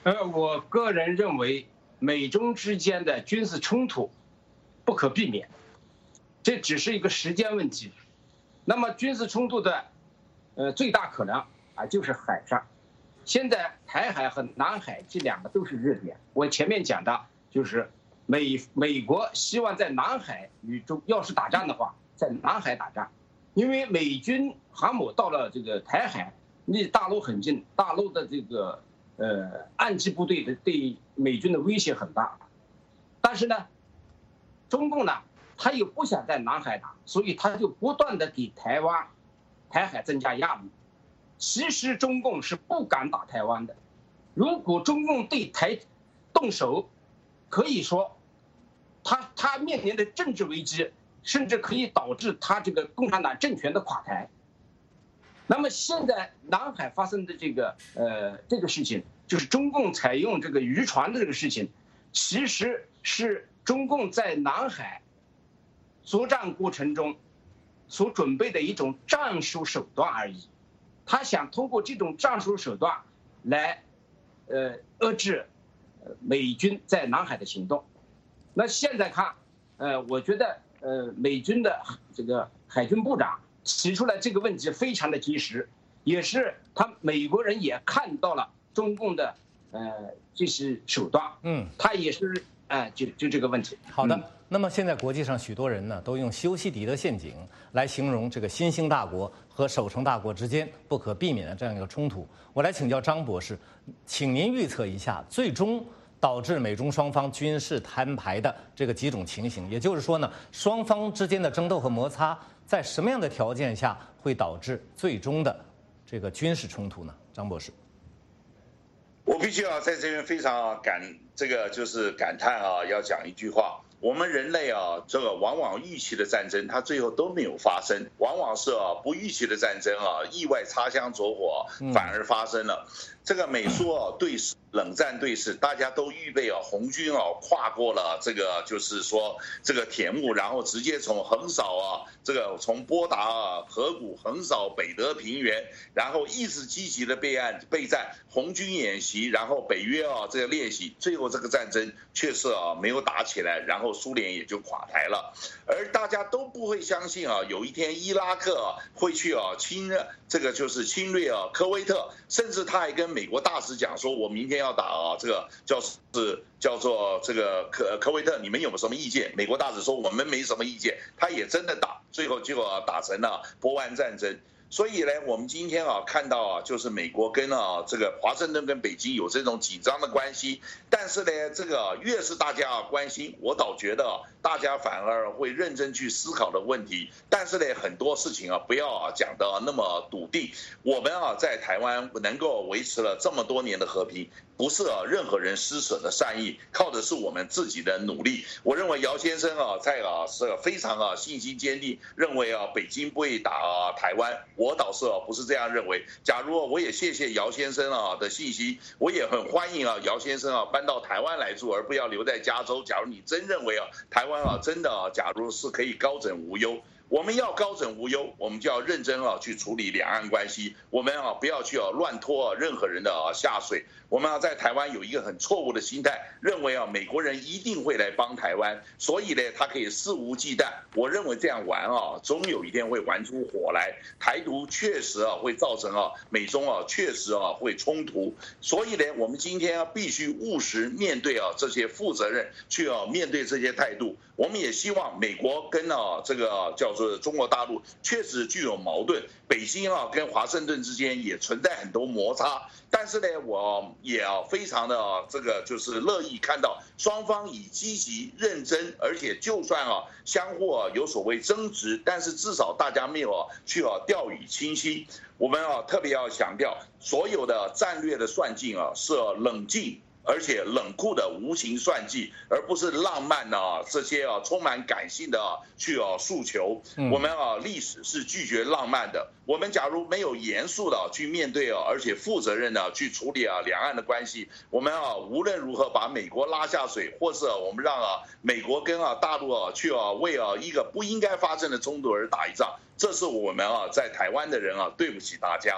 我个人认为，美中之间的军事冲突不可避免，这只是一个时间问题。那么军事冲突的最大可能就是海上。现在台海和南海这两个都是热点。我前面讲的就是美国希望在南海与中要是打仗的话，在南海打仗，因为美军航母到了这个台海，离大陆很近，大陆的这个岸基部队的对美军的威胁很大。但是呢，中共呢，他又不想在南海打，所以他就不断的给台海增加压力。其实中共是不敢打台湾的，如果中共对台动手，可以说他面临的政治危机，甚至可以导致他这个共产党政权的垮台。那么现在南海发生的这个事情，就是中共采用这个渔船的这个事情，其实是中共在南海作战过程中所准备的一种战术手段而已。他想通过这种战术手段来遏制美军在南海的行动。那现在看，我觉得美军的这个海军部长提出来这个问题非常的及时，也是美国人也看到了中共的这些手段，他也是就这个问题。 好的，那么现在国际上许多人呢都用修昔底德陷阱来形容这个新兴大国和守成大国之间不可避免的这样一个冲突。我来请教张博士，请您预测一下最终导致美中双方军事摊牌的这个几种情形，也就是说呢，双方之间的争斗和摩擦在什么样的条件下会导致最终的这个军事冲突呢？张博士。 我必须要在这边非常感叹要讲一句话。我们人类这个往往预期的战争，它最后都没有发生，往往是不预期的战争意外擦枪走火反而发生了。这个美苏对视，冷战对视，大家都预备红军跨过了这个就是说这个铁幕，然后直接从横扫这个从波达河谷横扫北德平原，然后一直积极的备战，红军演习，然后北约这个练习，最后这个战争确实没有打起来，然后苏联也就垮台了。而大家都不会相信有一天伊拉克会去侵略科威特，甚至他还跟美国大使讲说，我明天要打这个叫做这个科威特，你们有没有什么意见？美国大使说我们没什么意见，他也真的打，最后结果打成了波湾战争。所以呢，我们今天看到就是美国跟这个华盛顿跟北京有这种紧张的关系，但是呢，这个越是大家关心，我倒觉得大家反而会认真去思考的问题。但是呢，很多事情不要讲得那么笃定。我们在台湾能够维持了这么多年的和平，不是任何人施舍的善意，靠的是我们自己的努力。我认为姚先生在是非常信心坚定，认为北京不会打台湾。我倒是不是这样认为。假如我也谢谢姚先生的信息，我也很欢迎姚先生搬到台湾来住，而不要留在加州。假如你真认为台湾真的假如是可以高枕无忧，我们要高枕无忧，我们就要认真去处理两岸关系，我们不要去乱拖任何人的下水。我们在台湾有一个很错误的心态，认为美国人一定会来帮台湾，所以呢他可以肆无忌惮。我认为这样玩终有一天会玩出火来。台独确实会造成美中确实会冲突，所以呢我们今天必须务实面对这些负责任去面对这些态度。我们也希望美国跟这个叫做中国大陆确实具有矛盾，北京跟华盛顿之间也存在很多摩擦，但是呢我也非常的这个就是乐意看到双方以积极认真，而且就算相互有所谓争执，但是至少大家没有去掉以轻心。我们特别要强调，所有的战略的算计是冷静而且冷酷的无情算计，而不是浪漫这些充满感性的去诉求。我们历史是拒绝浪漫的。我们假如没有严肃的去面对而且负责任的去处理两岸的关系，我们无论如何把美国拉下水，或是我们让美国跟大陆去为一个不应该发生的冲突而打一仗，这是我们在台湾的人对不起大家。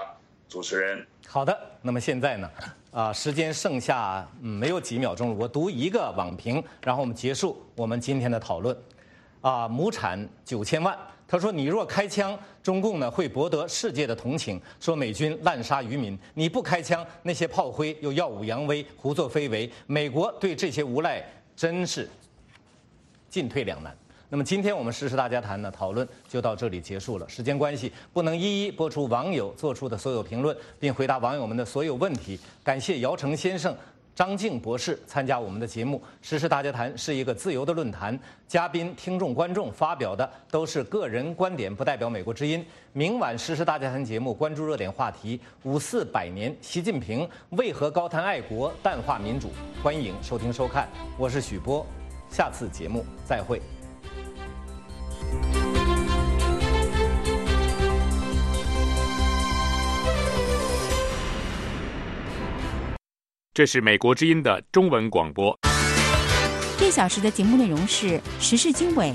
主持人。 好的，那么现在呢，时间剩下没有几秒钟了，我读一个网评，然后我们结束我们今天的讨论。亩产9000万，他说你若开枪，中共呢会博得世界的同情，说美军滥杀渔民；你不开枪，那些炮灰又耀武扬威，胡作非为。美国对这些无赖真是进退两难。那么今天我们时事大家谈呢讨论就到这里结束了。时间关系，不能一一播出网友做出的所有评论，并回答网友们的所有问题。感谢姚成先生、张静博士参加我们的节目。时事大家谈是一个自由的论坛，嘉宾、听众、观众发表的都是个人观点，不代表美国之音。明晚时事大家谈节目关注热点话题：54百年，习近平为何高谈爱国、淡化民主？欢迎收听收看，我是许波，下次节目再会。 这是美国之音的中文广播。 1小时的节目内容是时事经纬、